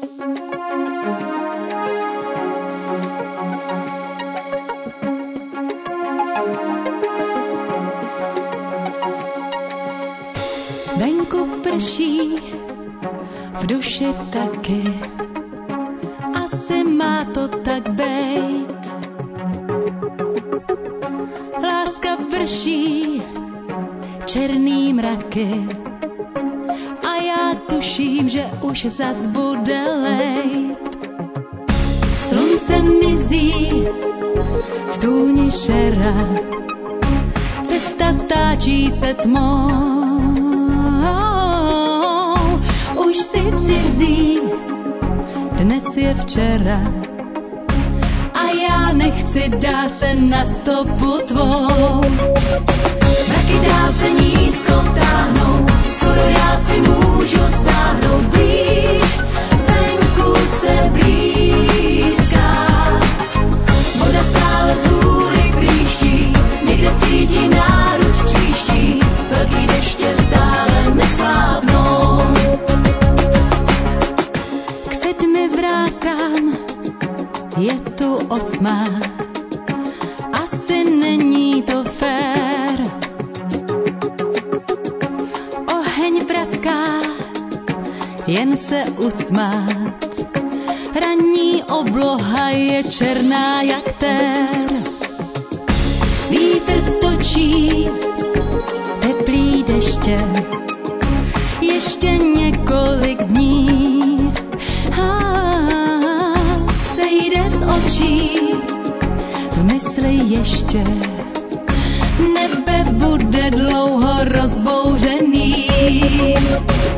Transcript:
Venku prší, v duši taky, asi má to tak bejt. Láska vrší, černý mraky, a já tuším, že už zas bude lejt. Slunce mizí v tůni šera, cesta stáčí se tmou. Už si cizí, dnes je včera, a já nechci dát se na stopu tvou. Mraky dál se nízko táhnou, skoro já si můžu sáhnout blíž, venku se blízká. Voda stále z hůry prýští, někde cítím náruč příští, velký deště stále neslábnou. K 7 vrázkám je tu 8, asi není to fér. Oheň praská, jen se usmát, ranní obloha je černá jak tér. Vítr stočí, teplý deště, ještě několik dní. Sejde z očí, v mysli ještě, nebe bude dlouho rozbouřený.